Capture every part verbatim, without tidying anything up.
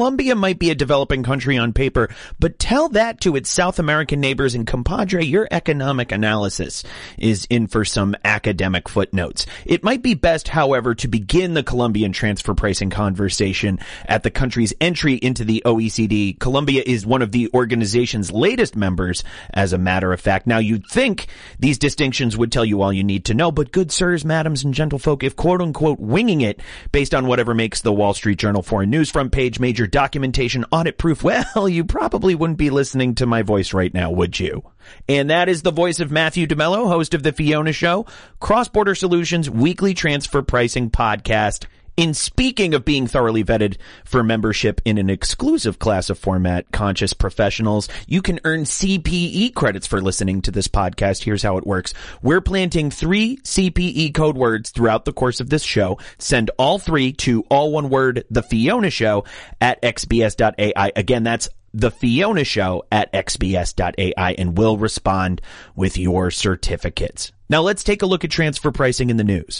Colombia might be a developing country on paper, but tell that to its South American neighbors and compadre, your economic analysis is in for some academic footnotes. It might be best, however, to begin the Colombian transfer pricing conversation at the country's entry into the O E C D. Colombia is one of the organization's latest members, as a matter of fact. Now, you'd think these distinctions would tell you all you need to know, but good sirs, madams, and gentlefolk, if quote-unquote winging it based on whatever makes the Wall Street Journal foreign news front page major documentation audit proof, well, you probably wouldn't be listening to my voice right now, would you? And that is the voice of Matthew DeMello, host of The Fiona Show, Cross-Border Solutions weekly transfer pricing podcast. In speaking of being thoroughly vetted for membership in an exclusive class of format, Conscious Professionals, you can earn C P E credits for listening to this podcast. Here's how it works. We're planting three C P E code words throughout the course of this show. Send all three to all one word, The Fiona Show at x b s dot a i. Again, that's The Fiona Show at x b s dot a i, and we'll respond with your certificates. Now let's take a look at transfer pricing in the news.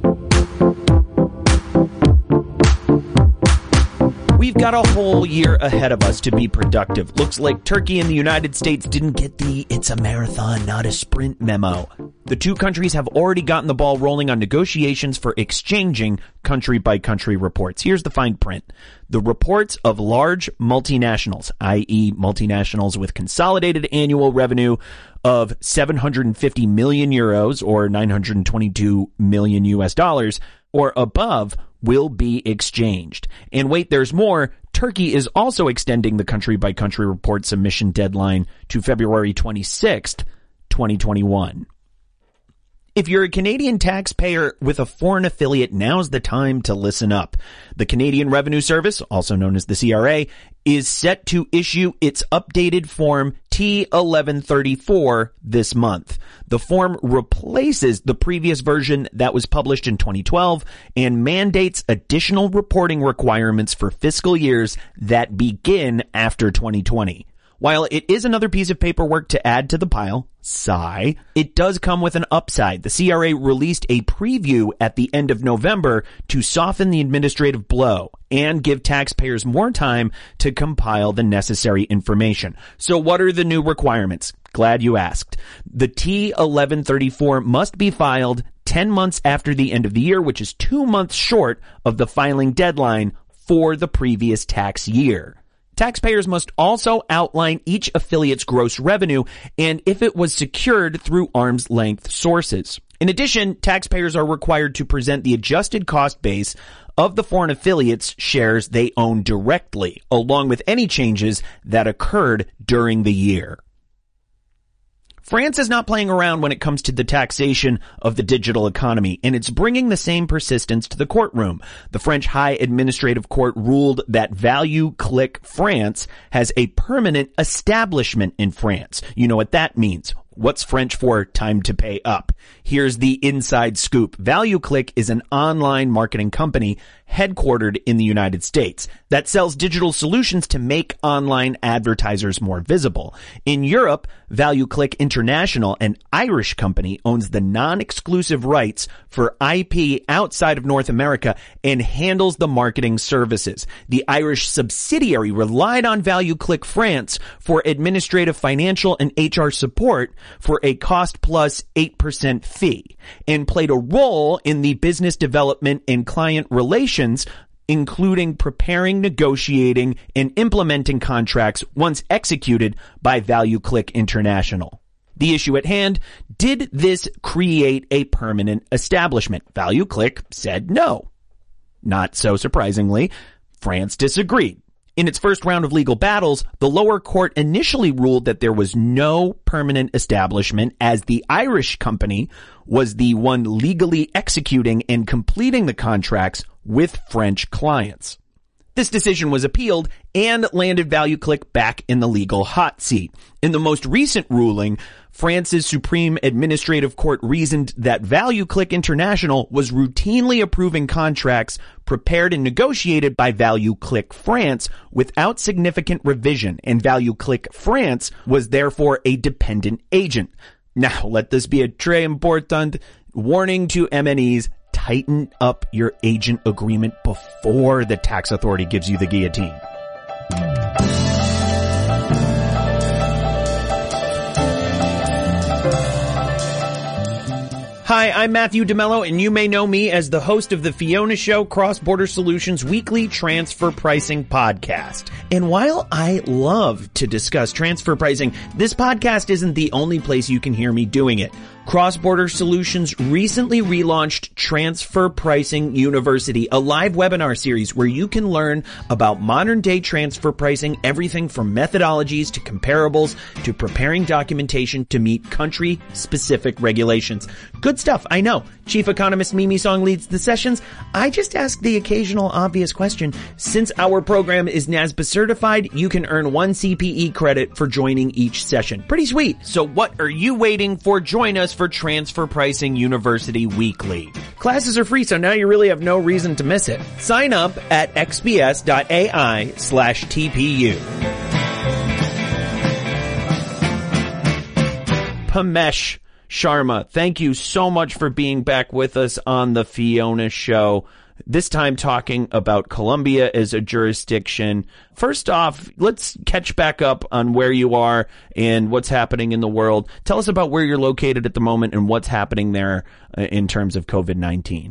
We've got a whole year ahead of us to be productive. Looks like Turkey and the United States didn't get the "it's a marathon, not a sprint" memo. The two countries have already gotten the ball rolling on negotiations for exchanging country-by-country reports. Here's the fine print. The reports of large multinationals, that is multinationals with consolidated annual revenue of seven hundred fifty million euros or nine hundred twenty-two million U S dollars or above, will be exchanged. And wait, there's more. Turkey is also extending the country-by-country report submission deadline to February twenty-sixth, twenty twenty-one. If you're a Canadian taxpayer with a foreign affiliate, now's the time to listen up. The Canadian Revenue Service, also known as the C R A, is set to issue its updated Form T eleven thirty-four this month. The form replaces the previous version that was published in twenty twelve and mandates additional reporting requirements for fiscal years that begin after twenty twenty. While it is another piece of paperwork to add to the pile, sigh, it does come with an upside. The C R A released a preview at the end of November to soften the administrative blow and give taxpayers more time to compile the necessary information. So what are the new requirements? Glad you asked. The T eleven thirty-four must be filed ten months after the end of the year, which is two months short of the filing deadline for the previous tax year. Taxpayers must also outline each affiliate's gross revenue and if it was secured through arm's length sources. In addition, taxpayers are required to present the adjusted cost base of the foreign affiliates' shares they own directly, along with any changes that occurred during the year. France is not playing around when it comes to the taxation of the digital economy, and it's bringing the same persistence to the courtroom. The French High Administrative Court ruled that Value Click France has a permanent establishment in France. You know what that means. What's French for time to pay up? Here's the inside scoop. Value Click is an online marketing company headquartered in the United States that sells digital solutions to make online advertisers more visible. In Europe, Value Click International, an Irish company, owns the non-exclusive rights for I P outside of North America and handles the marketing services. The Irish subsidiary relied on Value Click France for administrative, financial, and H R support for a cost plus eight percent fee and played a role in the business development and client relations, including preparing, negotiating, and implementing contracts once executed by Value Click International. The issue at hand, did this create a permanent establishment? Value Click said no. Not so surprisingly, France disagreed. In its first round of legal battles, the lower court initially ruled that there was no permanent establishment as the Irish company was the one legally executing and completing the contracts with French clients. This decision was appealed and landed Value Click back in the legal hot seat. In the most recent ruling, France's Supreme Administrative Court reasoned that Value Click International was routinely approving contracts prepared and negotiated by Value Click France without significant revision, and Value Click France was therefore a dependent agent. Now, let this be a très important warning to M N Es. Tighten up your agent agreement before the tax authority gives you the guillotine. Hi, I'm Matthew DeMello, and you may know me as the host of the Fiona Show Cross-Border Solutions weekly transfer pricing podcast. And while I love to discuss transfer pricing, this podcast isn't the only place you can hear me doing it. Cross-Border Solutions recently relaunched Transfer Pricing University, a live webinar series where you can learn about modern-day transfer pricing, everything from methodologies to comparables to preparing documentation to meet country-specific regulations. Good stuff, I know. Chief Economist Mimi Song leads the sessions. I just ask the occasional obvious question. Since our program is NASBA certified, you can earn one C P E credit for joining each session. Pretty sweet. So what are you waiting for? Join us for Transfer Pricing University Weekly. Classes are free, so now you really have no reason to miss it. Sign up at xbs.ai slash TPU. Pamesh Sharma, thank you so much for being back with us on the Fiona Show. This time talking about Colombia as a jurisdiction. First off, let's catch back up on where you are and what's happening in the world. Tell us about where you're located at the moment and what's happening there in terms of COVID nineteen.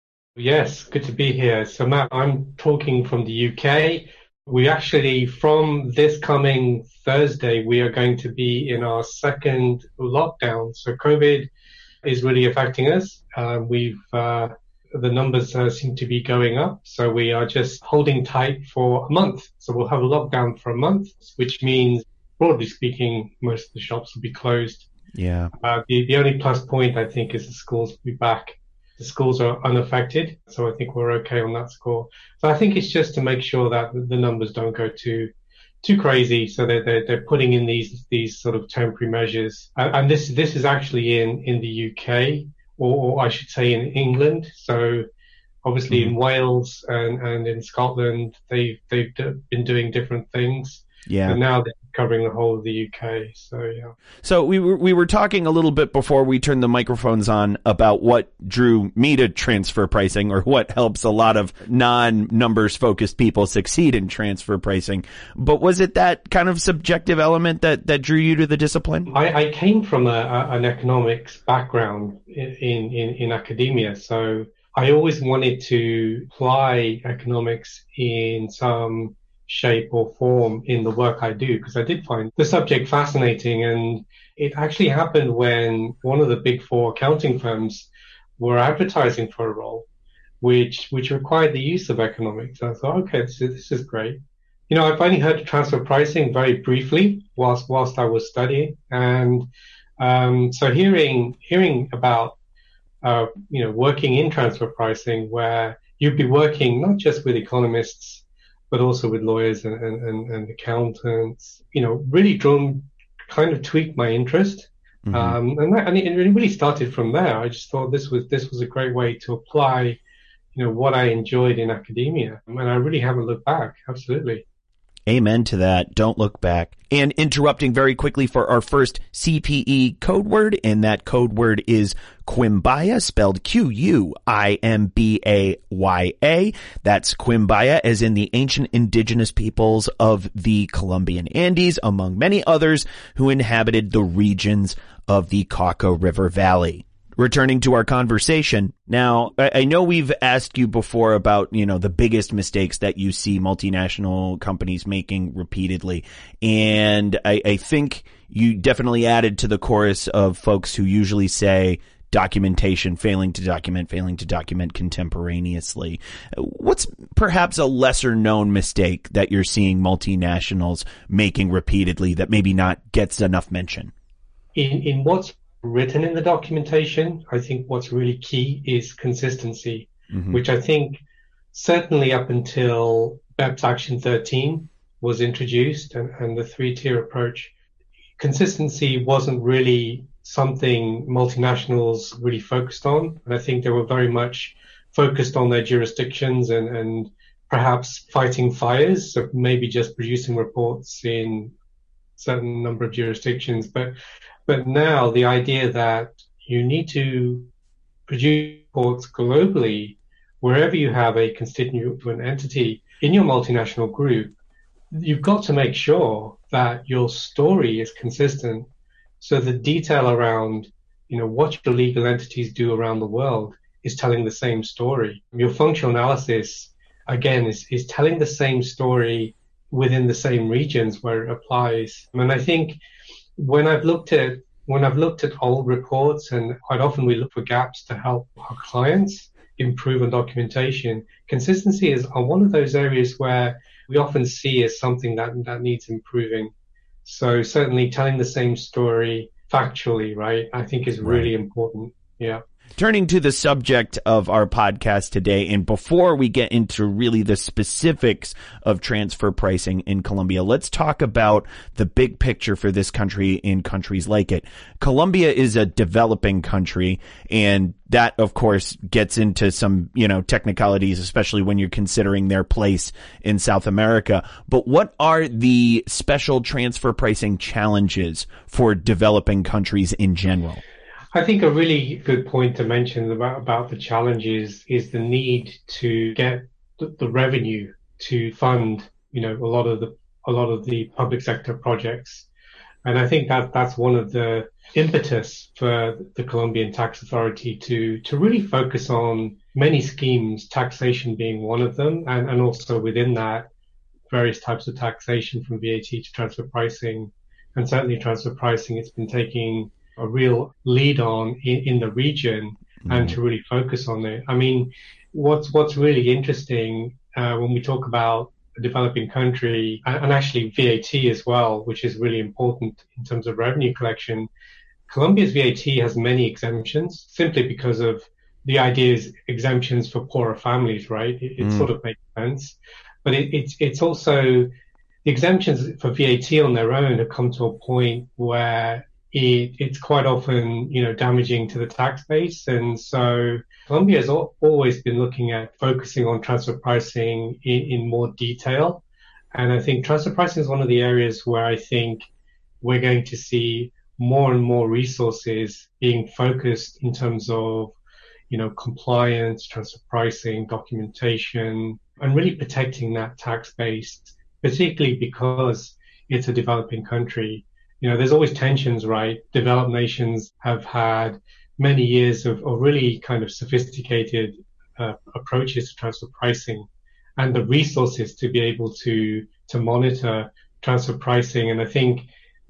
Yes, good to be here. So Matt, I'm talking from the U K. We actually, from this coming Thursday, we are going to be in our second lockdown. So COVID is really affecting us. Uh, we've, uh, the numbers uh, seem to be going up. So we are just holding tight for a month. So we'll have a lockdown for a month, which means, broadly speaking, most of the shops will be closed. Yeah. Uh, the, the only plus point, I think, is the schools will be back. The schools are unaffected, so I think we're okay on that score. So I think it's just to make sure that the numbers don't go too too crazy. So they're they're, they're putting in these these sort of temporary measures, and, and this this is actually in in the U K, or, or I should say in England. So obviously mm-hmm. in Wales and and in Scotland, they've they've been doing different things. Yeah. And now they're covering the whole of the U K. So, yeah. So we were, we were talking a little bit before we turned the microphones on about what drew me to transfer pricing, or what helps a lot of non-numbers focused people succeed in transfer pricing. But was it that kind of subjective element that, that drew you to the discipline? I, I came from a, a, an economics background in, in, in academia. So I always wanted to apply economics in some shape or form in the work I do, because I did find the subject fascinating. And it actually happened when one of the big four accounting firms were advertising for a role which which required the use of economics. I thought, okay, this is, this is great. You know, I've only heard of transfer pricing very briefly whilst whilst I was studying, and um, so hearing hearing about uh, you know working in transfer pricing, where you'd be working not just with economists but also with lawyers and, and, and accountants, you know, really drawn, kind of tweaked my interest. Mm-hmm. Um, and, that, and it really started from there. I just thought this was, this was a great way to apply, you know, what I enjoyed in academia. And I really haven't looked back. Absolutely. Amen to that. Don't look back. And interrupting very quickly for our first C P E code word, and that code word is Quimbaya, spelled Q U I M B A Y A. That's Quimbaya, as in the ancient indigenous peoples of the Colombian Andes, among many others who inhabited the regions of the Cauca River Valley. Returning to our conversation, now, I know we've asked you before about, you know, the biggest mistakes that you see multinational companies making repeatedly. And I, I think you definitely added to the chorus of folks who usually say documentation, failing to document, failing to document contemporaneously. What's perhaps a lesser known mistake that you're seeing multinationals making repeatedly that maybe not gets enough mention? In, in what's written in the documentation, I think what's really key is consistency, mm-hmm. which I think certainly up until BEPS Action thirteen was introduced and, and the three-tier approach, consistency wasn't really something multinationals really focused on. And I think they were very much focused on their jurisdictions and, and perhaps fighting fires, so maybe just producing reports in certain number of jurisdictions. But But now the idea that you need to produce reports globally, wherever you have a constituent entity in your multinational group, you've got to make sure that your story is consistent. So the detail around, you know, what your legal entities do around the world is telling the same story. Your functional analysis, again, is, is telling the same story within the same regions where it applies. And I think when I've looked at when I've looked at old reports, and quite often we look for gaps to help our clients improve on documentation, consistency is one of those areas where we often see as something that that needs improving. So certainly telling the same story factually, right, I think is really right. important. Yeah. Turning to the subject of our podcast today, and before we get into really the specifics of transfer pricing in Colombia, let's talk about the big picture for this country in countries like it. Colombia is a developing country, and that, of course, gets into some, you know, technicalities, especially when you're considering their place in South America. But what are the special transfer pricing challenges for developing countries in general? I think a really good point to mention about, about the challenges is the need to get the, the revenue to fund, you know, a lot of the a lot of the public sector projects. And I think that that's one of the impetus for the Colombian tax authority to to really focus on many schemes, taxation being one of them, and, and also within that, various types of taxation from V A T to transfer pricing. And certainly transfer pricing, it's been taking a real lead on in, in the region, mm-hmm. and to really focus on it. I mean, what's what's really interesting uh, when we talk about a developing country, and, and actually V A T as well, which is really important in terms of revenue collection. Colombia's V A T has many exemptions simply because of the idea is exemptions for poorer families, right? It, it mm. sort of makes sense. But it, it's it's also the exemptions for V A T on their own have come to a point where It, it's quite often, you know, damaging to the tax base. And so Colombia has al- always been looking at focusing on transfer pricing in, in more detail. And I think transfer pricing is one of the areas where I think we're going to see more and more resources being focused in terms of, you know, compliance, transfer pricing, documentation, and really protecting that tax base, particularly because it's a developing country. You know, there's always tensions, right? Developed nations have had many years of, of really kind of sophisticated uh, approaches to transfer pricing and the resources to be able to to monitor transfer pricing. And I think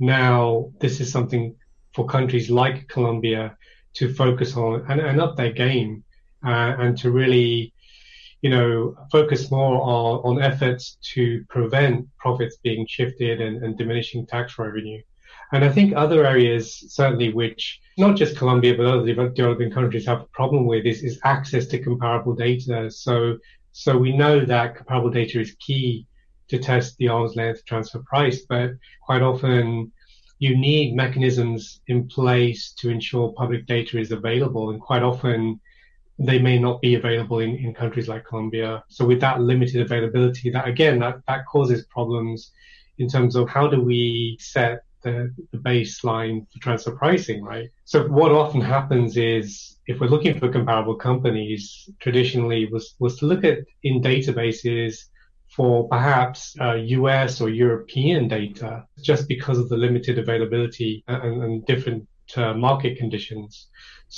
now this is something for countries like Colombia to focus on and, and up their game uh, and to really, you know, focus more on, on efforts to prevent profits being shifted and, and diminishing tax revenue. And I think other areas, certainly, which not just Colombia, but other developing countries have a problem with is, is access to comparable data. So, so we know that comparable data is key to test the arm's length transfer price, but quite often you need mechanisms in place to ensure public data is available. And quite often they may not be available in, in countries like Colombia. So with that limited availability, that again, that, that causes problems in terms of how do we set The, the baseline for transfer pricing, right? So what often happens is if we're looking for comparable companies, traditionally was, was to look at in databases for perhaps uh, U S or European data just because of the limited availability and, and different uh, market conditions.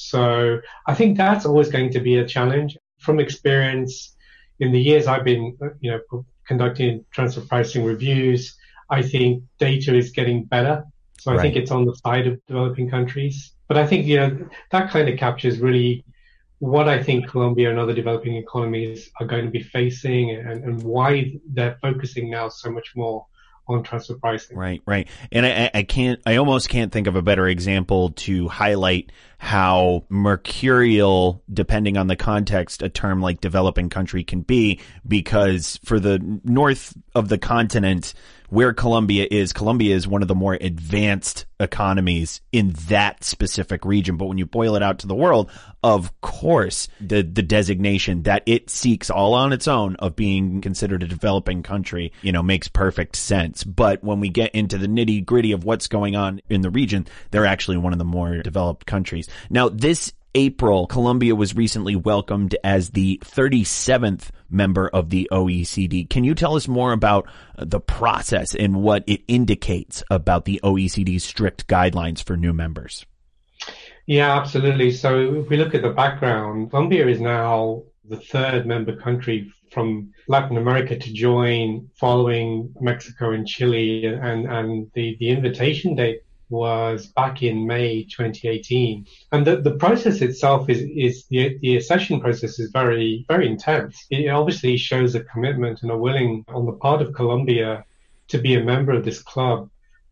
So I think that's always going to be a challenge. From experience, in the years I've been, you know, conducting transfer pricing reviews, I think data is getting better. So I right. think it's on the side of developing countries. But I think, you know, that kind of captures really what I think Colombia and other developing economies are going to be facing and, and why they're focusing now so much more on transfer pricing. Right, right. And I, I can't, I almost can't think of a better example to highlight how mercurial, depending on the context, a term like developing country can be, because for the north of the continent, where Colombia is, Colombia is one of the more advanced economies in that specific region. But when you boil it out to the world, of course, the, the designation that it seeks all on its own of being considered a developing country, you know, makes perfect sense. But when we get into the nitty gritty of what's going on in the region, they're actually one of the more developed countries. Now, this April, Colombia was recently welcomed as the thirty-seventh member of the O E C D. Can you tell us more about the process and what it indicates about the O E C D's strict guidelines for new members? Yeah, absolutely. So if we look at the background, Colombia is now the third member country from Latin America to join, following Mexico and Chile, and, and the, the invitation date was back in May twenty eighteen. And the, the process itself is, is the, the accession process is very, very intense. It obviously shows a commitment and a willing on the part of Colombia to be a member of this club,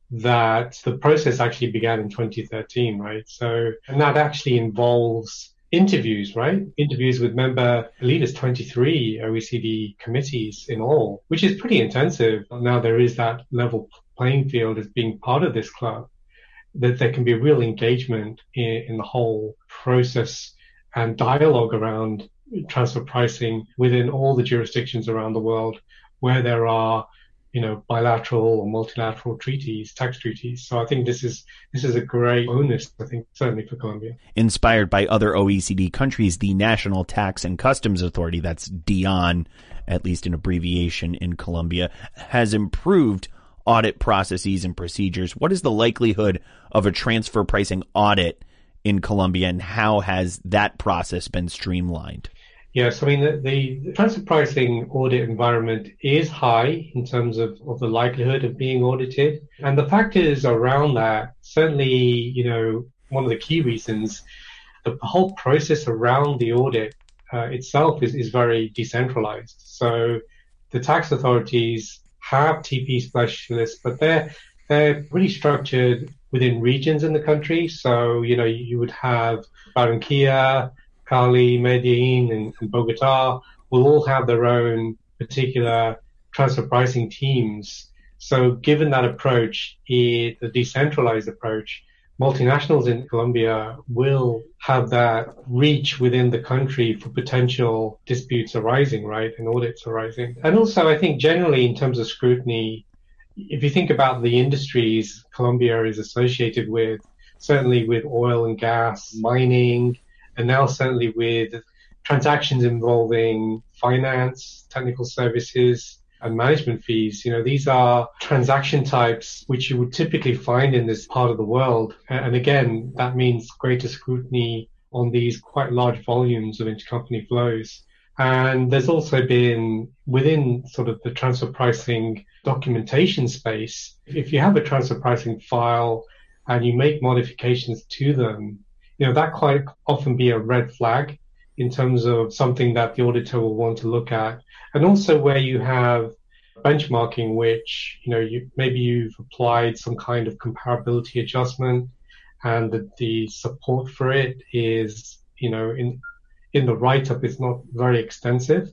that the process actually began in twenty thirteen, right? So, and that actually involves interviews, right? Interviews with member leaders, twenty-three O E C D committees in all, which is pretty intensive. Now there is that level playing field as being part of this club, that there can be real engagement in, in the whole process and dialogue around transfer pricing within all the jurisdictions around the world where there are, you know, bilateral or multilateral treaties, tax treaties. So I think this is this is a great bonus, I think, certainly for Colombia. Inspired by other O E C D countries, the National Tax and Customs Authority, that's D O N, at least an abbreviation in Colombia, has improved audit processes and procedures. What is the likelihood of a transfer pricing audit in Colombia, and how has that process been streamlined? Yes, I mean, the, the transfer pricing audit environment is high in terms of, of the likelihood of being audited. And the factors around that, certainly, you know, one of the key reasons, the whole process around the audit uh, itself is, is very decentralized. So the tax authorities have T P specialists, but they're, they're really structured within regions in the country. So, you know, you would have Barranquilla, Cali, Medellin, and, and Bogota will all have their own particular transfer pricing teams. So given that approach, it, the decentralized approach, multinationals in Colombia will have that reach within the country for potential disputes arising, right, and audits arising. And also, I think generally in terms of scrutiny, if you think about the industries Colombia is associated with, certainly with oil and gas, mining, and now certainly with transactions involving finance, technical services, and management fees, you know, these are transaction types which you would typically find in this part of the world. And again, that means greater scrutiny on these quite large volumes of intercompany flows. And there's also been, within sort of the transfer pricing documentation space, if you have a transfer pricing file and you make modifications to them, you know, that quite often be a red flag in terms of something that the auditor will want to look at. And also where you have benchmarking, which, you know, you, maybe you've applied some kind of comparability adjustment and the, the support for it is, you know, in, in the write-up is not very extensive.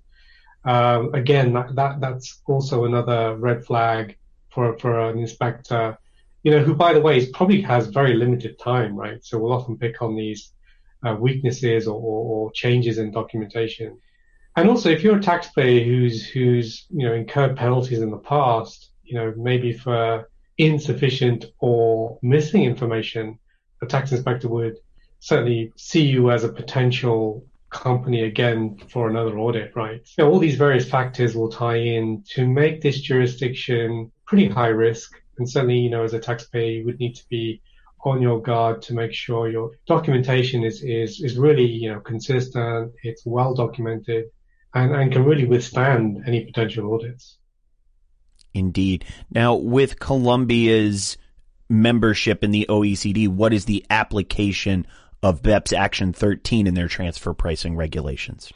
Um, again, that, that, that's also another red flag for, for an inspector, you know, who, by the way, is probably has very limited time, right? So we'll often pick on these uh, weaknesses or, or, or changes in documentation. And also, if you're a taxpayer who's, who's, you know, incurred penalties in the past, you know, maybe for insufficient or missing information, a tax inspector would certainly see you as a potential company again for another audit, right? So all these various factors will tie in to make this jurisdiction pretty high risk. And certainly, you know, as a taxpayer, you would need to be on your guard to make sure your documentation is, is, is really, you know, consistent, it's well documented, and, and can really withstand any potential audits. Indeed. Now, with Colombia's membership in the O E C D, what is the application of BEPS Action thirteen in their transfer pricing regulations?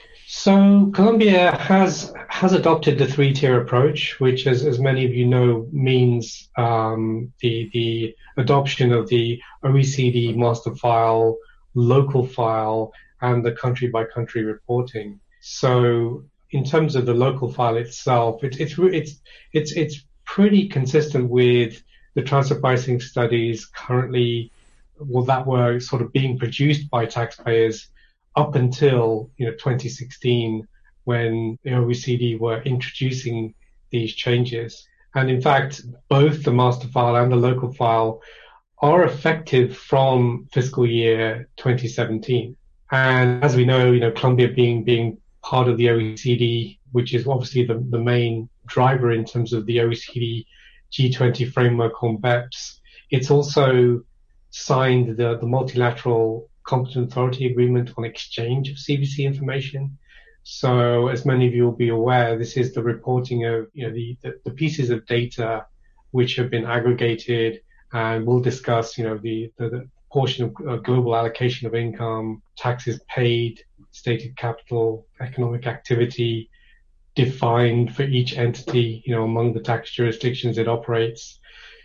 So Colombia has has adopted the three-tier approach, which, as, as many of you know, means um, the the adoption of the O E C D master file, local file, and the country-by-country reporting. So in terms of the local file itself, it, it's it's it's it's pretty consistent with the transfer pricing studies currently, well, that were sort of being produced by taxpayers up until, you know, twenty sixteen, when the O E C D were introducing these changes. And in fact, both the master file and the local file are effective from fiscal year twenty seventeen. And as we know, you know, Colombia being being part of the O E C D, which is obviously the, the main driver in terms of the O E C D G twenty framework on B E P S, it's also signed the, the multilateral competent authority agreement on exchange of C B C information. So as many of you will be aware, this is the reporting of, you know, the, the, the pieces of data which have been aggregated, and we'll discuss, you know, the, the, the portion of uh, global allocation of income, taxes paid, stated capital, economic activity defined for each entity, you know, among the tax jurisdictions it operates.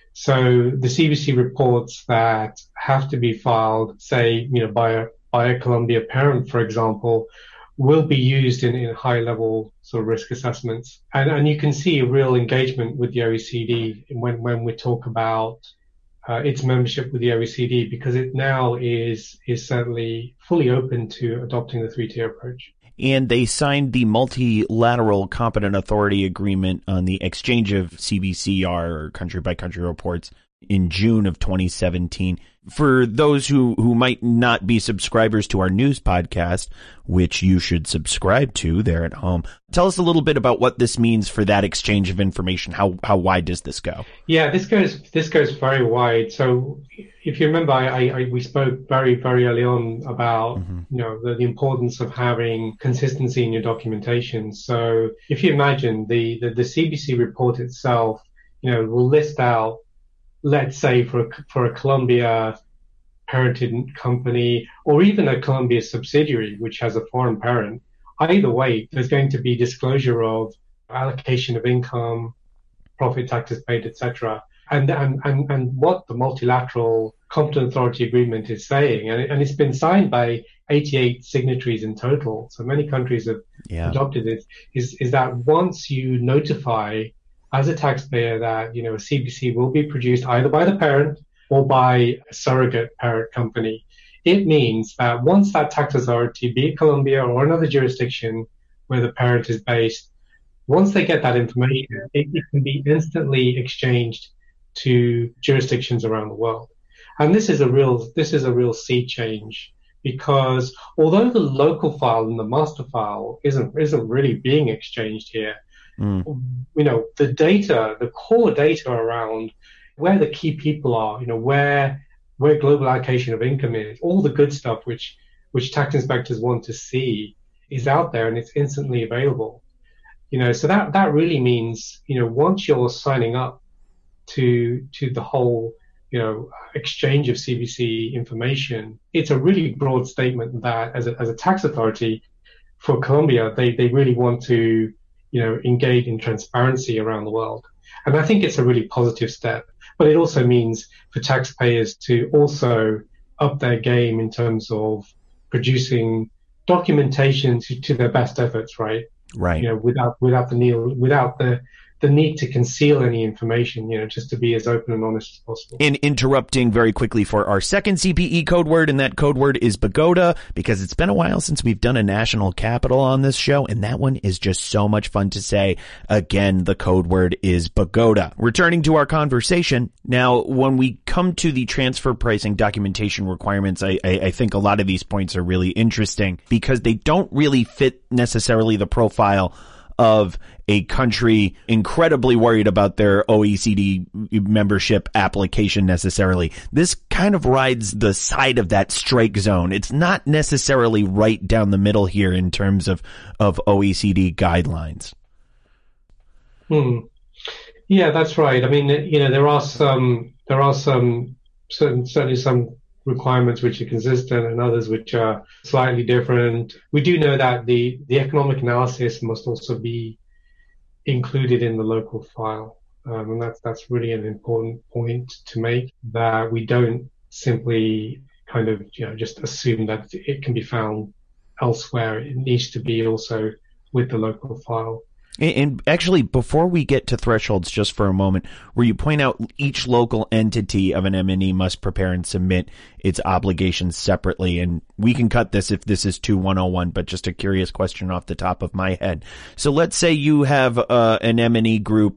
So the C B C reports that have to be filed, say, you know, by a, by a Colombia parent, for example, will be used in, in high level sort of risk assessments. And, and you can see a real engagement with the O E C D when, when we talk about uh, its membership with the O E C D, because it now is, is certainly fully open to adopting the three-tier approach. And they signed the multilateral competent authority agreement on the exchange of C B C R, or country by country reports, in June of twenty seventeen. For those who, who might not be subscribers to our news podcast, which you should subscribe to there at home, tell us a little bit about what this means for that exchange of information. How how wide does this go? Yeah, this goes this goes very wide. So if you remember, I, I we spoke very very early on about mm-hmm. you know the, the importance of having consistency in your documentation. So if you imagine the the, the C B C report itself, you know, will list out, let's say for a, for a Colombia parented company, or even a Colombia subsidiary which has a foreign parent, either way, there's going to be disclosure of allocation of income, profit, taxes paid, et cetera. And, and, and, and what the multilateral competent authority agreement is saying, and, it, and it's been signed by eighty-eight signatories in total, so many countries have yeah. adopted it, is, is that once you notify as a taxpayer that, you know, a C B C will be produced either by the parent or by a surrogate parent company, it means that once that tax authority, be it Colombia or another jurisdiction where the parent is based, once they get that information, it, it can be instantly exchanged to jurisdictions around the world. And this is a real, this is a real sea change, because although the local file and the master file isn't, isn't really being exchanged here, Mm. you know, the data, the core data around where the key people are, you know, where where global allocation of income is, all the good stuff which which tax inspectors want to see is out there, and it's instantly available. You know, so that that really means, you know, once you're signing up to to the whole, you know, exchange of C B C information, it's a really broad statement that as a as a tax authority for Colombia, they they really want to, you know, engage in transparency around the world. And I think it's a really positive step, but it also means for taxpayers to also up their game in terms of producing documentation to, to their best efforts, right? Right. You know, without, without the need, without the, the need to conceal any information, you know, just to be as open and honest as possible. In interrupting very quickly for our second C P E code word, and that code word is Bogota, because it's been a while since we've done a national capital on this show, and that one is just so much fun to say. Again, the code word is Bogota. Returning to our conversation, now when we come to the transfer pricing documentation requirements, I, I, I think a lot of these points are really interesting because they don't really fit necessarily the profile of a country incredibly worried about their O E C D membership application necessarily. This kind of rides the side of that strike zone. It's not necessarily right down the middle here in terms of, of O E C D guidelines. Hmm. Yeah, that's right. I mean, you know, there are some, there are some, certain, certainly some requirements which are consistent and others which are slightly different. We do know that the, the economic analysis must also be included in the local file. Um, and that's, that's really an important point to make, that we don't simply kind of, you know, just assume that it can be found elsewhere. It needs to be also with the local file. And actually, before we get to thresholds, just for a moment, where you point out each local entity of an M and E must prepare and submit its obligations separately, and we can cut this if this is too one oh one, but just a curious question off the top of my head. So let's say you have uh, an M and E group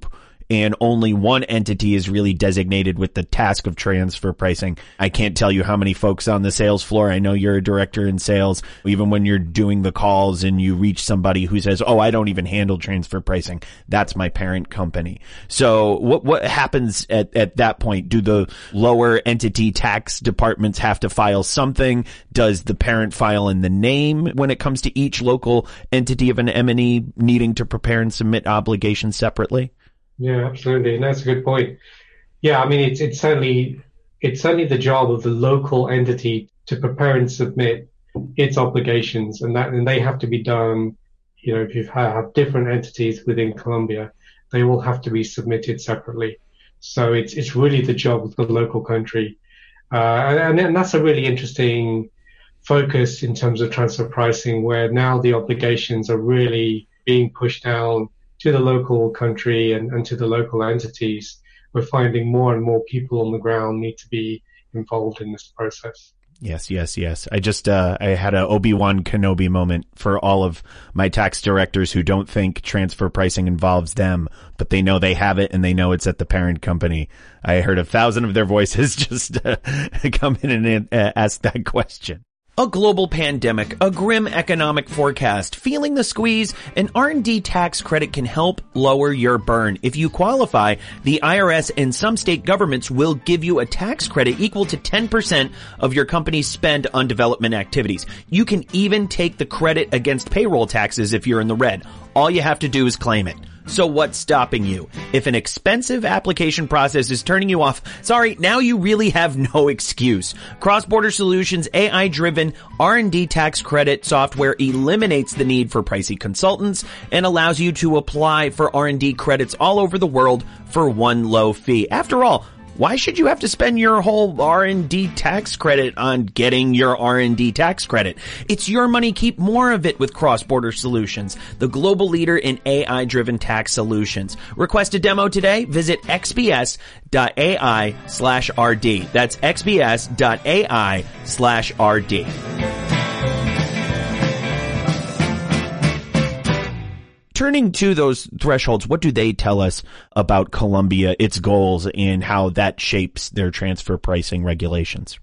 and only one entity is really designated with the task of transfer pricing. I can't tell you how many folks on the sales floor. I know you're a director in sales. Even when you're doing the calls and you reach somebody who says, oh, I don't even handle transfer pricing. That's my parent company. So what, what happens at, at that point? Do the lower entity tax departments have to file something? Does the parent file in the name when it comes to each local entity of an M and E needing to prepare and submit obligations separately? Yeah, absolutely. And that's a good point. Yeah, I mean, it's, it's certainly, it's certainly the job of the local entity to prepare and submit its obligations, and that, and they have to be done, you know, if you have different entities within Colombia, they will have to be submitted separately. So it's, it's really the job of the local country. Uh, and, and that's a really interesting focus in terms of transfer pricing, where now the obligations are really being pushed down to the local country and, and to the local entities. We're finding more and more people on the ground need to be involved in this process. Yes, yes, yes. I just, uh, I had a Obi-Wan Kenobi moment for all of my tax directors who don't think transfer pricing involves them, but they know they have it and they know it's at the parent company. I heard a thousand of their voices just uh, come in and uh, ask that question. A global pandemic, a grim economic forecast, feeling the squeeze, an R and D tax credit can help lower your burn. If you qualify, the I R S and some state governments will give you a tax credit equal to ten percent of your company's spend on development activities. You can even take the credit against payroll taxes if you're in the red. All you have to do is claim it. So what's stopping you? If an expensive application process is turning you off, sorry, now you really have no excuse. Cross-Border Solutions' A I-driven R and D tax credit software eliminates the need for pricey consultants and allows you to apply for R and D credits all over the world for one low fee. After all, why should you have to spend your whole R and D tax credit on getting your R and D tax credit? It's your money. Keep more of it with Cross-Border Solutions, the global leader in A I-driven tax solutions. Request a demo today. Visit xbs.ai slash RD. That's xbs.ai slash RD. Turning to those thresholds, what do they tell us about Colombia, its goals, and how that shapes their transfer pricing regulations?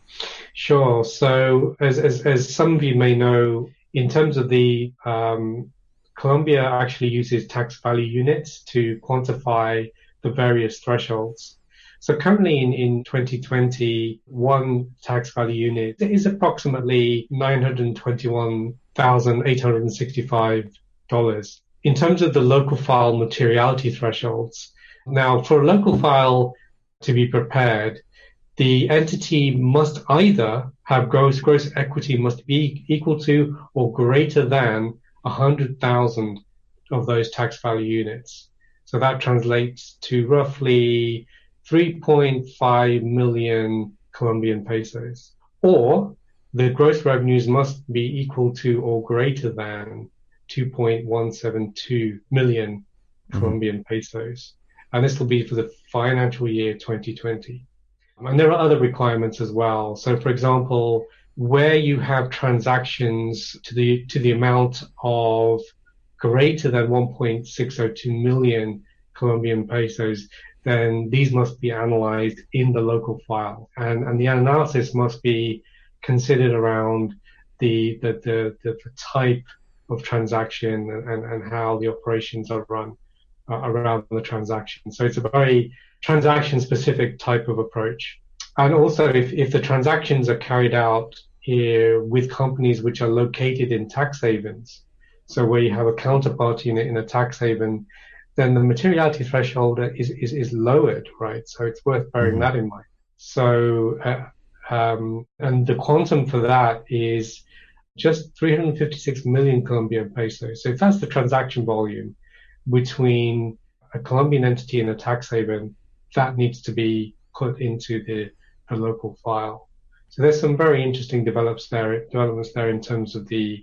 Sure. So as, as, as some of you may know, in terms of the, um, Colombia actually uses tax value units to quantify the various thresholds. So currently in, in twenty twenty, one tax value unit is approximately nine hundred twenty-one thousand eight hundred sixty-five dollars. In terms of the local file materiality thresholds, now for a local file to be prepared, the entity must either have gross gross equity must be equal to or greater than one hundred thousand of those tax value units. So that translates to roughly three point five million Colombian pesos. Or the gross revenues must be equal to or greater than two point one seven two million Colombian mm-hmm. pesos. And this will be for the financial year twenty twenty. And there are other requirements as well. So for example, where you have transactions to the, to the amount of greater than one point six zero two million Colombian pesos, then these must be analyzed in the local file. And, and the analysis must be considered around the, the, the, the, the type of transaction and, and how the operations are run uh, around the transaction. So it's a very transaction specific type of approach. And also if, if the transactions are carried out here with companies which are located in tax havens, so where you have a counterparty in a, in a tax haven, then the materiality threshold is, is, is lowered, right? So it's worth bearing mm-hmm. that in mind. So, uh, um, and the quantum for that is just three hundred fifty-six million Colombian pesos. So if that's the transaction volume between a Colombian entity and a tax haven, that needs to be put into the, the local file. So there's some very interesting develops there, developments there in terms of the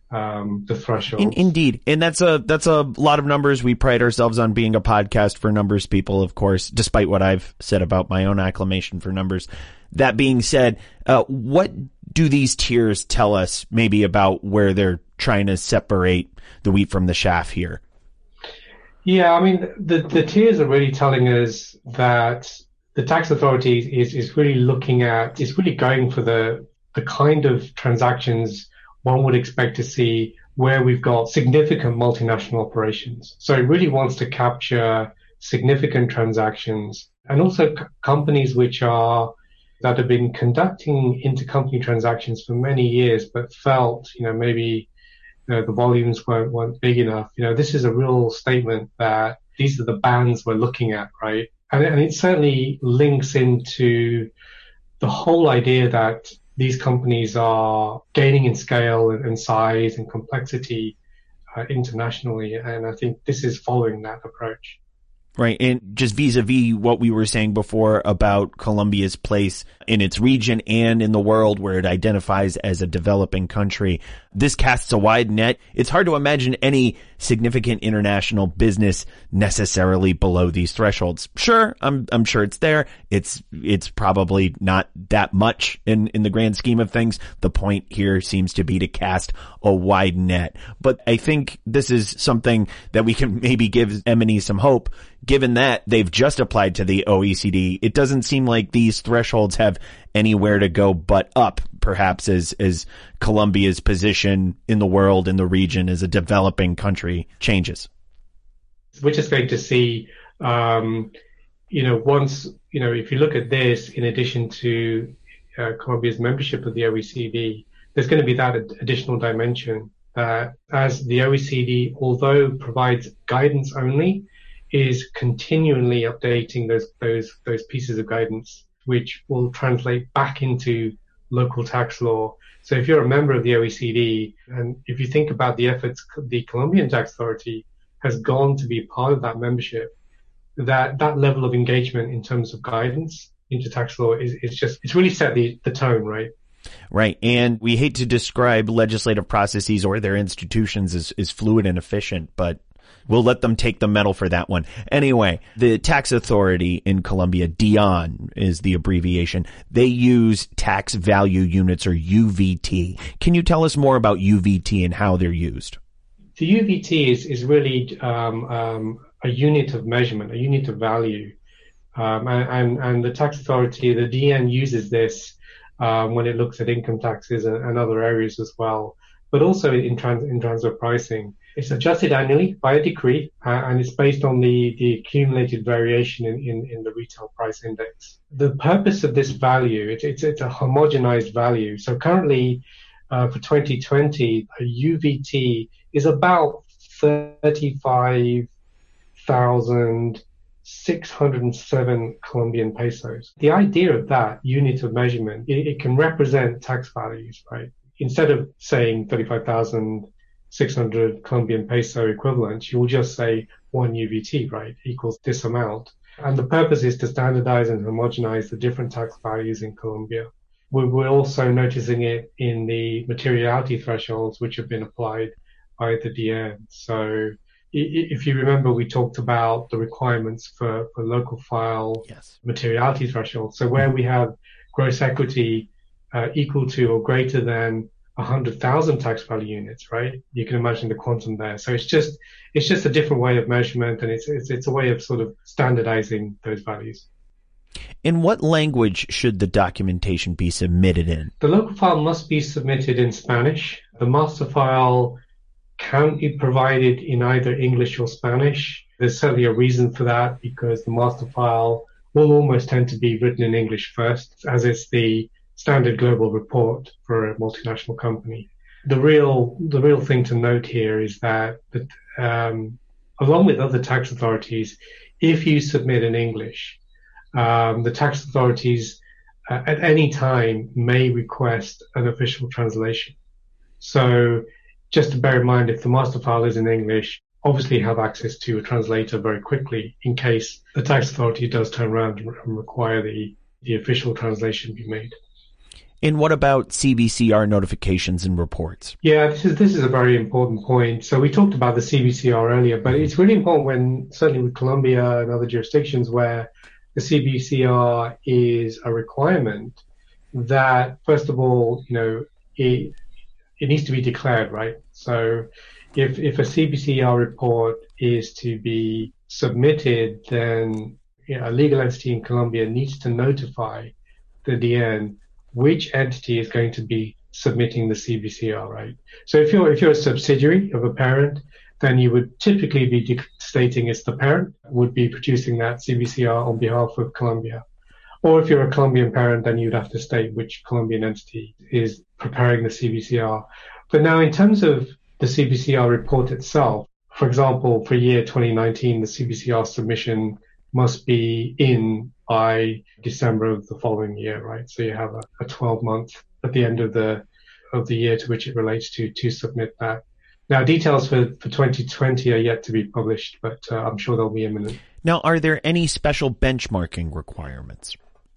um, the threshold. In, indeed. And that's a, that's a lot of numbers. We pride ourselves on being a podcast for numbers people, of course, despite what I've said about my own acclamation for numbers. That being said, uh, what do these tiers tell us maybe about where they're trying to separate the wheat from the chaff here? Yeah, I mean, the, the tiers are really telling us that the tax authority is, is really looking at, is really going for the, the kind of transactions one would expect to see where we've got significant multinational operations. So it really wants to capture significant transactions and also c- companies which are, that have been conducting intercompany transactions for many years, but felt, you know, maybe you know, the volumes weren't, weren't big enough. You know, this is a real statement that these are the bands we're looking at, right? And, and it certainly links into the whole idea that these companies are gaining in scale and, and size and complexity uh, internationally. And I think this is following that approach. Right. And just vis-a-vis what we were saying before about Colombia's place in its region and in the world where it identifies as a developing country, this casts a wide net. It's hard to imagine any significant international business necessarily below these thresholds. Sure, I'm I'm sure it's there. It's it's probably not that much in, in the grand scheme of things. The point here seems to be to cast a wide net. But I think this is something that we can maybe give M and E some hope. Given that they've just applied to the O E C D, it doesn't seem like these thresholds have anywhere to go but up, perhaps as, as Colombia's position in the world, in the region, as a developing country changes. We're just going to see, um, you know, once, you know, if you look at this, in addition to uh, Colombia's membership of the O E C D, there's going to be that ad- additional dimension that as the O E C D, although provides guidance only, is continually updating those those those pieces of guidance, which will translate back into local tax law. So if you're a member of the O E C D, and if you think about the efforts the Colombian Tax Authority has gone to be part of that membership, that that level of engagement in terms of guidance into tax law is, is just, it's really set the, the tone, right? Right. And we hate to describe legislative processes or their institutions as, as fluid and efficient, but we'll let them take the medal for that one. Anyway, the tax authority in Colombia, DIAN is the abbreviation. They use tax value units, or U V T. Can you tell us more about U V T and how they're used? The U V T is, is really um, um, a unit of measurement, a unit of value. Um, and, and, and the tax authority, the DIAN, uses this um, when it looks at income taxes and, and other areas as well, but also in, trans, in transfer pricing. It's adjusted annually by a decree, uh, and it's based on the, the accumulated variation in, in, in the retail price index. The purpose of this value, it's, it's, it's a homogenized value. So currently, uh, for twenty twenty, a U V T is about thirty-five thousand six hundred seven Colombian pesos. The idea of that unit of measurement, it, it can represent tax values, right? Instead of saying thirty-five thousand six hundred Colombian peso equivalent, you'll just say one U V T, right, equals this amount. And the purpose is to standardize and homogenize the different tax values in Colombia. We're also noticing it in the materiality thresholds, which have been applied by the DIAN. So if you remember, we talked about the requirements for, for local file yes. materiality thresholds. So where we have gross equity uh, equal to or greater than one hundred thousand tax value units, right? You can imagine the quantum there. So it's just it's just a different way of measurement, and it's it's, it's a way of sort of standardizing those values. In what language should the documentation be submitted in? The local file must be submitted in Spanish. The master file can be provided in either English or Spanish. There's certainly a reason for that, because the master file will almost tend to be written in English first, as it's the standard global report for a multinational company. The real the real thing to note here is that, that um, along with other tax authorities, if you submit in English, um, the tax authorities uh, at any time may request an official translation. So just to bear in mind, if the master file is in English, obviously have access to a translator very quickly in case the tax authority does turn around and require the, the official translation be made. And what about C B C R notifications and reports? Yeah, this is this is a very important point. So we talked about the C B C R earlier, but it's really important when, certainly with Colombia and other jurisdictions where the C B C R is a requirement, that first of all, you know, it it needs to be declared, right? So if if a C B C R report is to be submitted, then you know, a legal entity in Colombia needs to notify the D N which entity is going to be submitting the C B C R, right? So if you're if you're a subsidiary of a parent, then you would typically be stating it's the parent would be producing that C B C R on behalf of Colombia. Or if you're a Colombian parent, then you'd have to state which Colombian entity is preparing the C B C R. But now in terms of the C B C R report itself, for example, for year twenty nineteen, the C B C R submission must be in by December of the following year, right? So you have a, a twelve month at the end of the of the year to which it relates to to submit that. Now, details for, for twenty twenty are yet to be published, but uh, I'm sure they'll be imminent. Now, are there any special benchmarking requirements?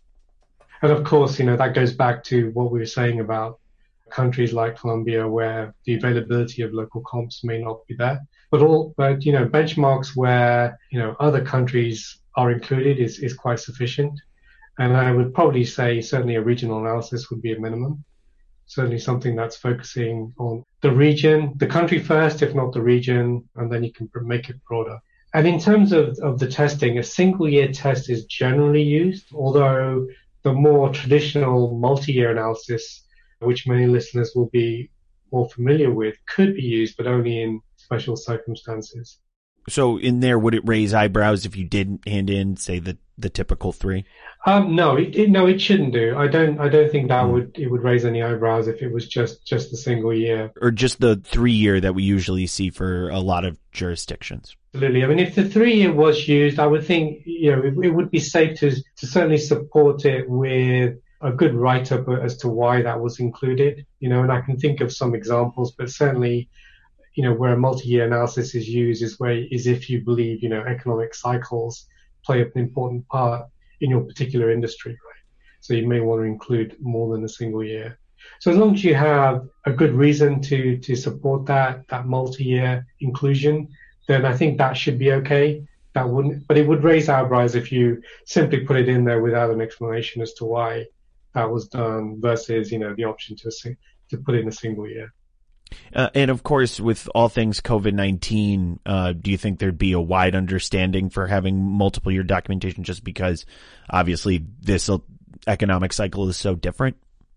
And of course, you know, that goes back to what we were saying about countries like Colombia, where the availability of local comps may not be there. But all, but you know, benchmarks where you know other countries are included is is quite sufficient. And I would probably say certainly a regional analysis would be a minimum. Certainly something that's focusing on the region, the country first, if not the region, and then you can make it broader. And in terms of, of the testing, a single year test is generally used, although the more traditional multi-year analysis, which many listeners will be more familiar with, could be used, but only in special circumstances. So in there, would it raise eyebrows if you didn't hand in, say, the, the typical three? Um, no, it, it, no, it shouldn't do. I don't, I don't think that mm. would, it would raise any eyebrows if it was just, just a single year. Or just the three year that we usually see for a lot of jurisdictions. Absolutely. I mean, if the three year was used, I would think, you know, it, it would be safe to, to certainly support it with a good write-up as to why that was included, you know, and I can think of some examples, but certainly, you know, where a multi-year analysis is used is where, is if you believe, you know, economic cycles play an important part in your particular industry, right? So you may want to include more than a single year. So as long as you have a good reason to, to support that, that multi-year inclusion, then I think that should be okay. That wouldn't, but it would raise eyebrows if you simply put it in there without an explanation as to why that was done versus, you know, the option to, to put in a single year. Uh, and of course, with all things COVID nineteen, uh, do you think there'd be a wide understanding for having multiple year documentation just because obviously this economic cycle is so different?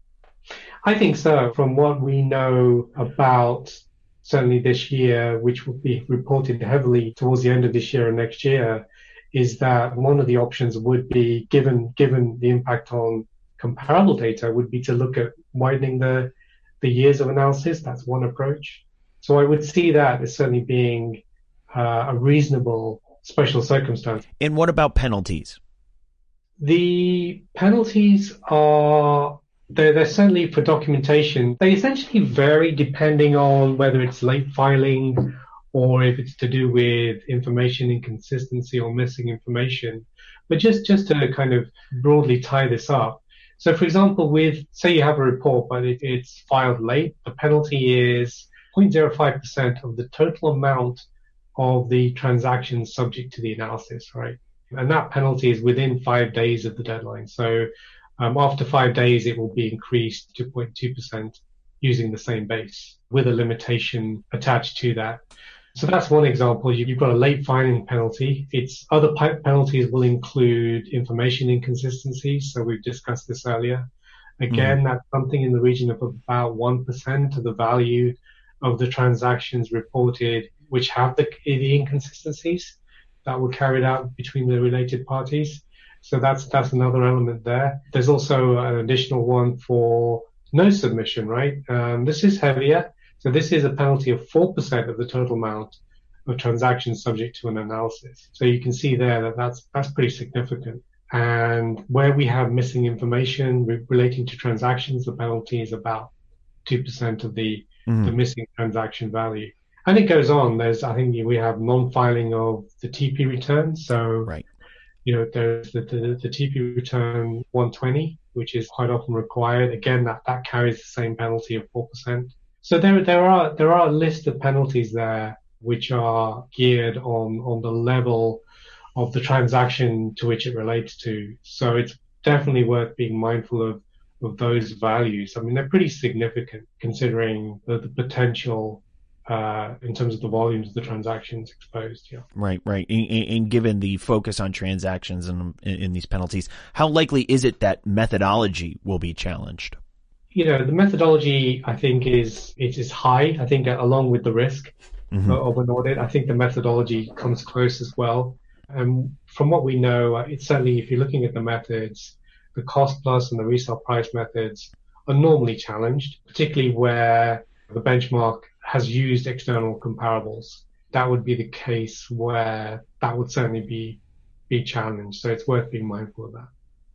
I think so. From what we know about certainly this year, which will be reported heavily towards the end of this year and next year, is that one of the options would be, given, given the impact on comparable data, would be to look at widening the the years of analysis. That's one approach. So I would see that as certainly being uh, a reasonable special circumstance. And what about penalties? The penalties are, they're, they're certainly for documentation. They essentially vary depending on whether it's late filing or if it's to do with information inconsistency or missing information. But just, just to kind of broadly tie this up, so, for example, with, say you have a report, but it, it's filed late, the penalty is zero point zero five percent of the total amount of the transactions subject to the analysis, right? And that penalty is within five days of the deadline. So, um, after five days, it will be increased to zero point two percent using the same base with a limitation attached to that. So that's one example. You've got a late filing penalty. Its other penalties will include information inconsistencies. So we've discussed this earlier. Again, mm-hmm. that's something in the region of about one percent of the value of the transactions reported, which have the, the inconsistencies that were carried out between the related parties. So that's, that's another element there. There's also an additional one for no submission, right? Um, this is heavier. So this is a penalty of four percent of the total amount of transactions subject to an analysis. So you can see there that that's, that's pretty significant. And where we have missing information re- relating to transactions, the penalty is about two percent of the, mm. the missing transaction value. And it goes on. There's, I think we have non-filing of the T P return. So, right. you know, there's the, the, the T P return one twenty, which is quite often required. Again, that, that carries the same penalty of four percent. So there, there are, there are a list of penalties there which are geared on, on the level of the transaction to which it relates to. So it's definitely worth being mindful of, of those values. I mean, they're pretty significant considering the, the potential uh, in terms of the volumes of the transactions exposed. Yeah. Right, right. And, and given the focus on transactions and in, in these penalties, how likely is it that methodology will be challenged? You know, the methodology, I think, is it is high. I think along with the risk mm-hmm. of an audit, I think the methodology comes close as well. And from what we know, it's certainly, if you're looking at the methods, the cost plus and the resale price methods are normally challenged, particularly where the benchmark has used external comparables. That would be the case where that would certainly be be challenged. So it's worth being mindful of that.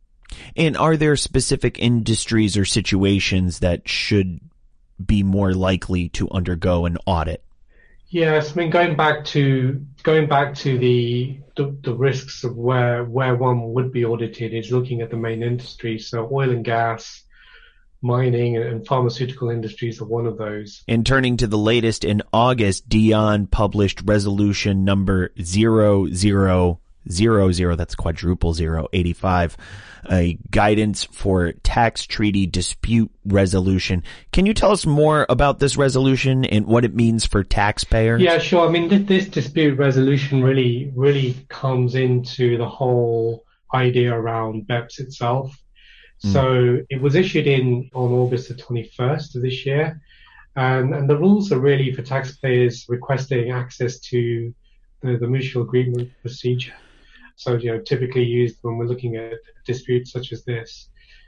And are there specific industries or situations that should be more likely to undergo an audit? Yes, I mean, going back to going back to the the, the risks of where where one would be audited is looking at the main industries. So oil and gas, mining, and pharmaceutical industries are one of those. And turning to the latest, in August, Dion published resolution number zero zero zero zero, that's quadruple zero, eighty-five, a guidance for tax treaty dispute resolution. Can you tell us more about this resolution and what it means for taxpayers? Yeah, sure. I mean, this, this dispute resolution really, really comes into the whole idea around B E P S itself. Mm. So it was issued in on August the twenty-first of this year. And, and the rules are really for taxpayers requesting access to the, the mutual agreement procedure. So, you know, typically used when we're looking at disputes such as this.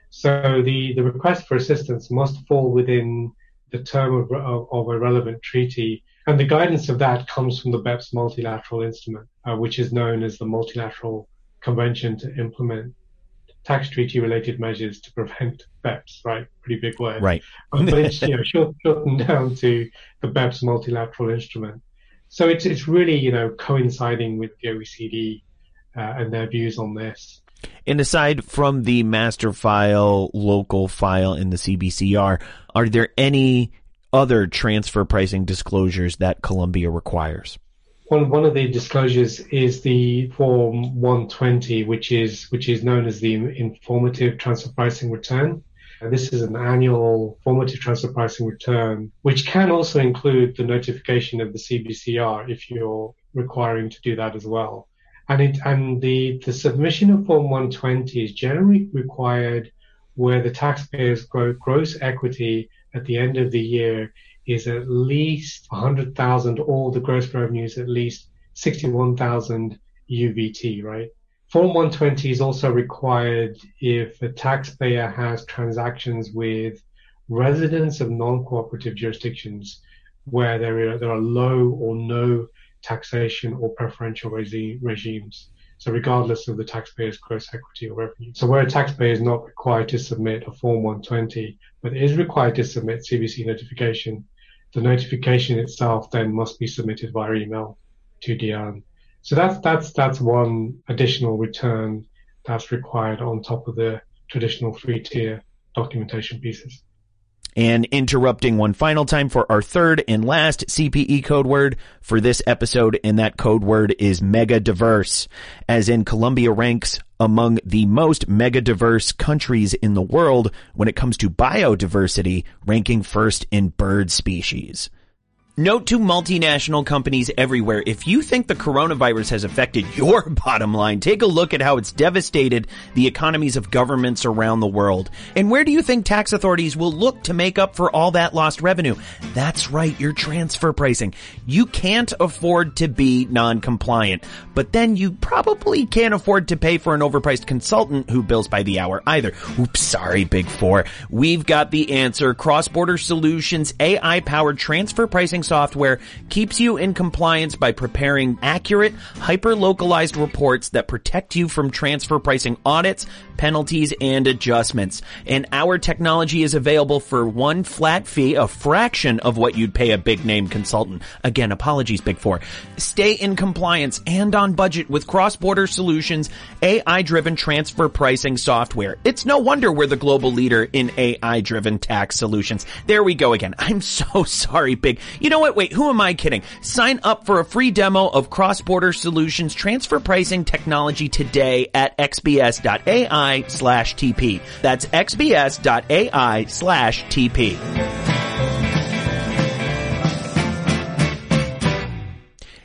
So the, the request for assistance must fall within the term of, of, of a relevant treaty. And the guidance of that comes from the B E P S multilateral instrument, uh, which is known as the Multilateral Convention to Implement Tax Treaty Related Measures to Prevent B E P S, right? Pretty big word. Right. but it's, you know, short, shortened down to the B E P S multilateral instrument. So it's, it's really, you know, coinciding with the O E C D Uh, and their views on this. And aside from the master file, local file in the C B C R, are there any other transfer pricing disclosures that Colombia requires? One one of the disclosures is the Form one twenty, which is which is known as the informative transfer pricing return. And this is an annual formative transfer pricing return, which can also include the notification of the C B C R if you're requiring to do that as well. And it, and the, the submission of Form one twenty is generally required where the taxpayer's gross equity at the end of the year is at least one hundred thousand, or the gross revenue is at least sixty-one thousand U V T, right? Form one twenty is also required if the taxpayer has transactions with residents of non-cooperative jurisdictions where there are, there are low or no taxation or preferential regi- regimes. So regardless of the taxpayer's gross equity or revenue. So where a taxpayer is not required to submit a Form one twenty, but is required to submit C B C notification, the notification itself then must be submitted via email to Dion. So that's, that's, that's one additional return that's required on top of the traditional three-tier documentation pieces. And interrupting one final time for our third and last C P E code word for this episode, and that code word is mega diverse, as in Colombia ranks among the most mega diverse countries in the world when it comes to biodiversity, ranking first in bird species. Note to multinational companies everywhere, if you think the coronavirus has affected your bottom line, take a look at how it's devastated the economies of governments around the world. And where do you think tax authorities will look to make up for all that lost revenue? That's right, your transfer pricing. You can't afford to be non-compliant, but then you probably can't afford to pay for an overpriced consultant who bills by the hour either. Oops, sorry, Big Four. We've got the answer. Cross-Border Solutions A I-powered transfer pricing software keeps you in compliance by preparing accurate, hyper-localized reports that protect you from transfer pricing audits, penalties, and adjustments. And our technology is available for one flat fee, a fraction of what you'd pay a big-name consultant. Again, apologies, Big Four. Stay in compliance and on budget with Cross-Border Solutions A I-driven transfer pricing software. It's no wonder we're the global leader in A I-driven tax solutions. There we go again. I'm so sorry, Big. You know what? Wait, who am I kidding? Sign up for a free demo of Cross-Border Solutions transfer pricing technology today at xbs.ai slash TP. That's xbs.ai slash TP.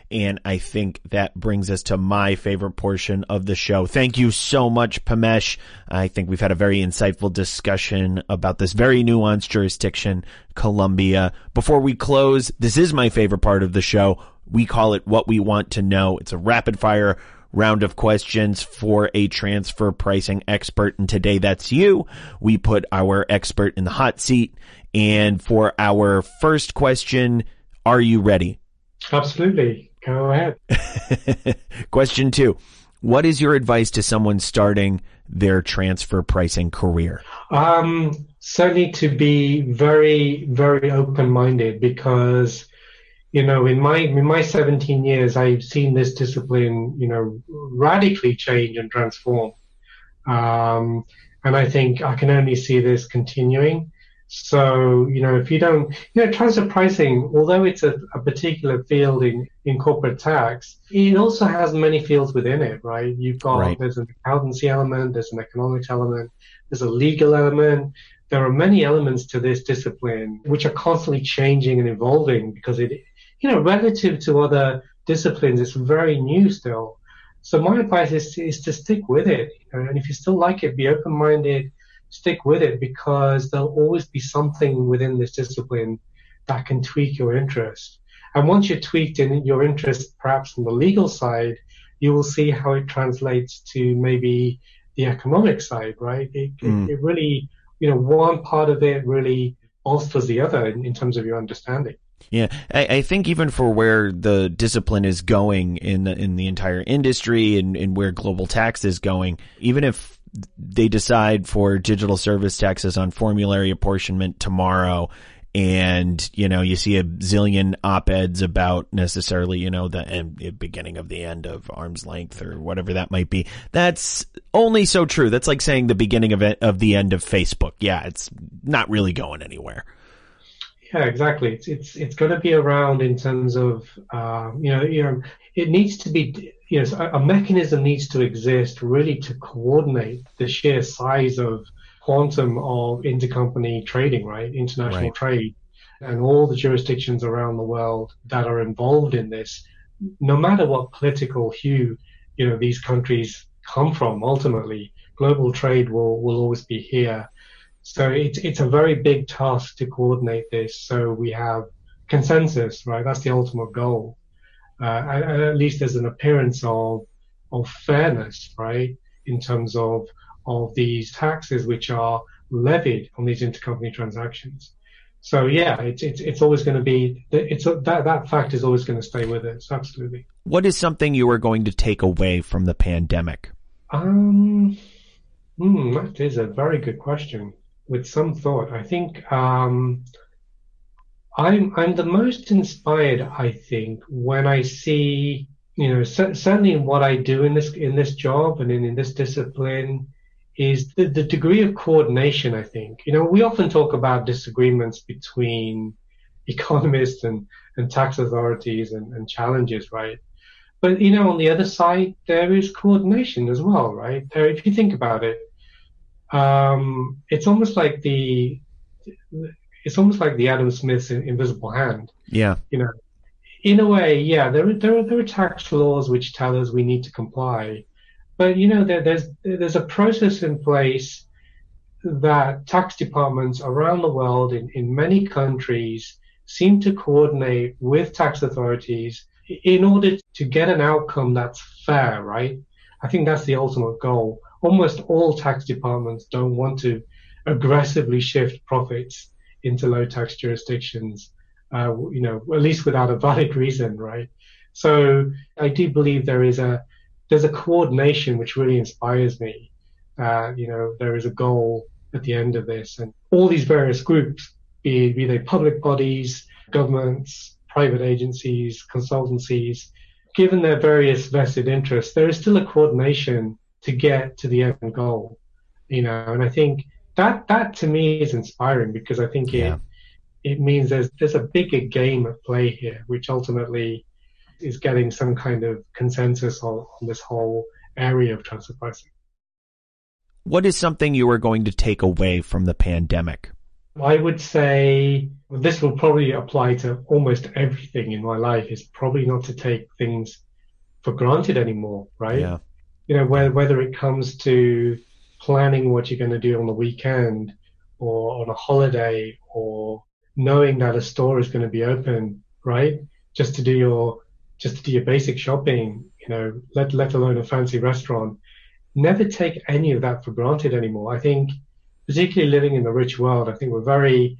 And I think that brings us to my favorite portion of the show. Thank you so much, Pamesh. I think we've had a very insightful discussion about this very nuanced jurisdiction, Colombia. Before we close, this is my favorite part of the show. We call it What We Want to Know. It's a rapid fire round of questions for a transfer pricing expert. And today that's you. We put our expert in the hot seat. And for our first question, are you ready? Absolutely. Go ahead. Question two. What is your advice to someone starting their transfer pricing career? Um, certainly to be very, very open-minded, because, you know, in my, in my seventeen years, I've seen this discipline, you know, radically change and transform. Um, and I think I can only see this continuing. So, you know, if you don't, you know, transfer pricing, although it's a, a particular field in, in corporate tax, it also has many fields within it, right? You've got, right. There's an accountancy element, there's an economics element, there's a legal element. There are many elements to this discipline which are constantly changing and evolving, because it, you know, relative to other disciplines, it's very new still. So my advice is to, is to stick with it. And if you still like it, be open-minded. Stick with it, because there'll always be something within this discipline that can tweak your interest. And once you're tweaked in your interest, perhaps on the legal side, you will see how it translates to maybe the economic side, right? It, mm. it, it really, you know, one part of it really bolsters the other in, in terms of your understanding. Yeah, I, I think even for where the discipline is going in the, in the entire industry and, and where global tax is going, even if they decide for digital service taxes on formulary apportionment tomorrow, and, you know, you see a zillion op-eds about necessarily, you know, the end, beginning of the end of arm's length or whatever that might be. That's only so true. That's like saying the beginning of it, of the end of Facebook. Yeah, it's not really going anywhere. Yeah, exactly. It's it's it's going to be around in terms of uh, you know you know it needs to be you know a, a mechanism needs to exist really to coordinate the sheer size of quantum of intercompany trading, right? International right. trade, and all the jurisdictions around the world that are involved in this. No matter what political hue you know these countries come from, ultimately global trade will will always be here. So it's it's a very big task to coordinate this, so we have consensus, right? That's the ultimate goal. Uh, and, and at least there's an appearance of of fairness, right, in terms of of these taxes which are levied on these intercompany transactions. So yeah, it's it's it's always going to be it's that that fact is always going to stay with us, absolutely. What is something you are going to take away from the pandemic? Um, hmm, that is a very good question. With some thought, I think um, I'm I'm the most inspired. I think when I see, you know, c- certainly in what I do in this in this job and in, in this discipline, is the, the degree of coordination. I think, you know, we often talk about disagreements between economists and, and tax authorities and, and challenges, right? But you know, on the other side, there is coordination as well, right? There, if you think about it. Um, it's almost like the, it's almost like the Adam Smith's invisible hand. Yeah. You know, in a way, yeah, there are, there are, there are tax laws which tell us we need to comply. But, you know, there, there's, there's a process in place that tax departments around the world in, in many countries seem to coordinate with tax authorities in order to get an outcome that's fair, right? I think that's the ultimate goal. Almost all tax departments don't want to aggressively shift profits into low tax jurisdictions, uh, you know, at least without a valid reason, right? So I do believe there is a, there's a coordination which really inspires me. Uh, you know, there is a goal at the end of this, and all these various groups, be, be they public bodies, governments, private agencies, consultancies, given their various vested interests, there is still a coordination to get to the end goal, you know, and I think that that to me is inspiring, because I think yeah. it it means there's there's a bigger game at play here, which ultimately is getting some kind of consensus on, on this whole area of transfer pricing. What is something you are going to take away from the pandemic? I would say this will probably apply to almost everything in my life, is probably not to take things for granted anymore, right? Yeah. You know, whether, whether it comes to planning what you're going to do on the weekend or on a holiday, or knowing that a store is going to be open, right? Just to do your, just to do your basic shopping, you know, let, let alone a fancy restaurant. Never take any of that for granted anymore. I think, particularly living in the rich world, I think we're very,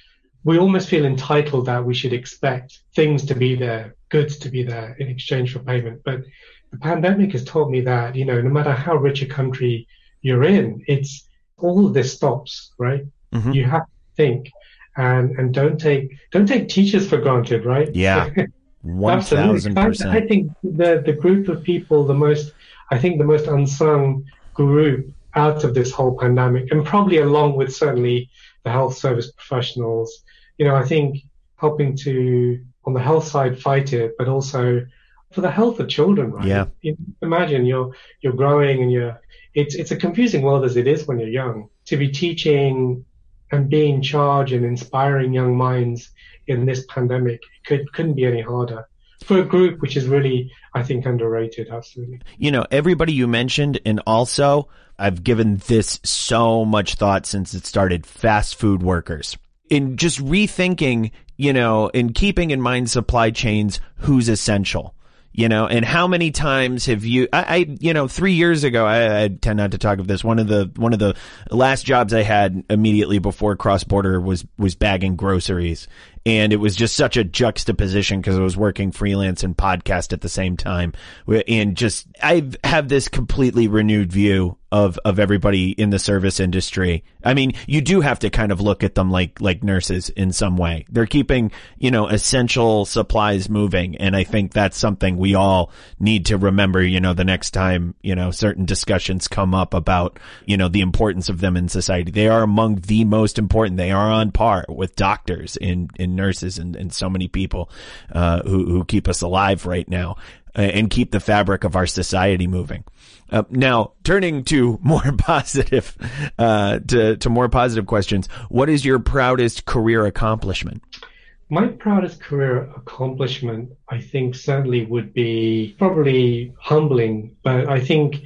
we almost feel entitled that we should expect things to be there, goods to be there in exchange for payment. But the pandemic has taught me that, you know, no matter how rich a country you're in, it's all of this stops, right? Mm-hmm. You have to think and, and don't take, don't take teachers for granted, right? Yeah. one thousand percent. I, I think the, the group of people, the most, I think the most unsung group out of this whole pandemic, and probably along with certainly the health service professionals, you know, I think helping to, on the health side, fight it, but also for the health of children, right? Yeah. You imagine you're, you're growing and you're, it's, it's a confusing world as it is when you're young. To be teaching and being in charge and inspiring young minds in this pandemic, it could, couldn't be any harder. For a group which is really, I think, underrated, absolutely. You know, everybody you mentioned, and also I've given this so much thought since it started, fast food workers. In just rethinking, you know, in keeping in mind supply chains, who's essential, you know, and how many times have you, I, I you know, three years ago, I, I tend not to talk of this. One of the, one of the last jobs I had immediately before cross-border was, was bagging groceries. And it was just such a juxtaposition because I was working freelance and podcast at the same time. And just, I have this completely renewed view of, of everybody in the service industry. I mean, you do have to kind of look at them like, like nurses in some way. They're keeping, you know, essential supplies moving. And I think that's something we all need to remember, you know, the next time, you know, certain discussions come up about, you know, the importance of them in society. They are among the most important. They are on par with doctors in, in nurses and, and so many people, uh, who, who keep us alive right now uh, and keep the fabric of our society moving. Uh, now, turning to more positive, uh, to, to more positive questions, what is your proudest career accomplishment? My proudest career accomplishment, I think, certainly would be probably humbling, but I think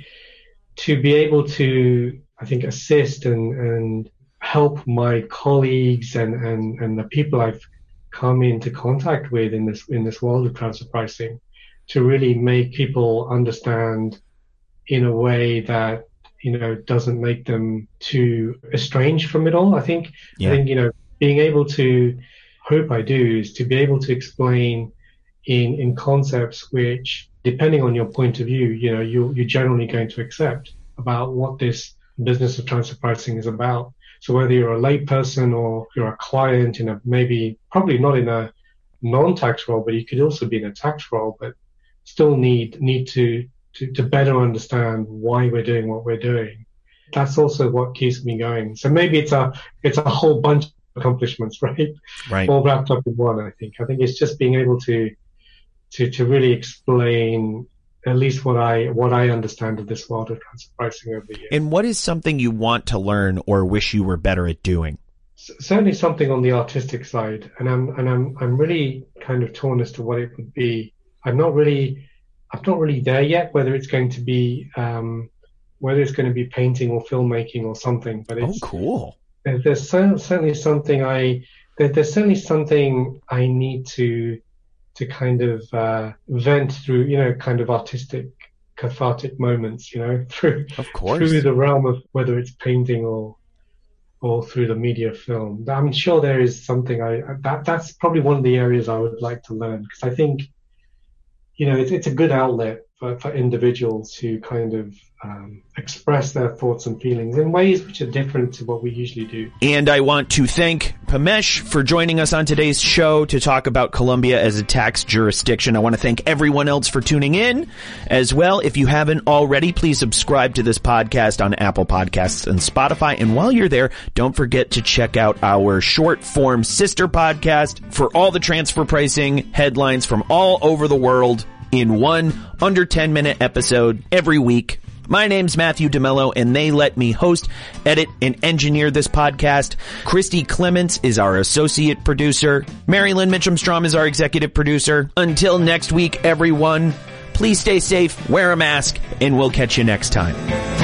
to be able to, I think, assist and, and help my colleagues and, and, and the people I've come into contact with in this, in this world of transfer pricing, to really make people understand in a way that, you know, doesn't make them too estranged from it all. I think, yeah. I think, you know, being able to, hope I do, is to be able to explain in, in concepts which, depending on your point of view, you know, you, you're generally going to accept about what this business of transfer pricing is about. So whether you're a layperson or you're a client in a, maybe, probably not in a non-tax role, but you could also be in a tax role, but still need, need to, to, to better understand why we're doing what we're doing. That's also what keeps me going. So maybe it's a, it's a whole bunch of accomplishments, right? Right. All wrapped up in one, I think. I think it's just being able to, to, to really explain at least what I, what I understand of this world of transfer pricing over the years. And what is something you want to learn or wish you were better at doing? S- certainly something on the artistic side. And I'm, and I'm, I'm really kind of torn as to what it would be. I'm not really, I'm not really there yet, whether it's going to be, um, whether it's going to be painting or filmmaking or something, but it's, oh, cool. There's certainly something I, there's certainly something I need to, to kind of, uh, vent through, you know, kind of artistic, cathartic moments, you know, through, of course, through the realm of whether it's painting or, or through the media film. I'm sure there is something I, that, that's probably one of the areas I would like to learn, because I think, you know, it's, it's a good outlet for, for individuals to kind of um, express their thoughts and feelings in ways which are different to what we usually do. And I want to thank Pamesh for joining us on today's show to talk about Colombia as a tax jurisdiction. I want to thank everyone else for tuning in as well. If you haven't already, please subscribe to this podcast on Apple Podcasts and Spotify. And while you're there, don't forget to check out our short form sister podcast for all the transfer pricing headlines from all over the world in one under ten minute episode every week. My name's Matthew DeMello, and they let me host, edit, and engineer this podcast. Christy Clements is our associate producer. Mary Lynn Mitchum-Strom is our executive producer. Until next week, everyone, please stay safe, wear a mask, and we'll catch you next time.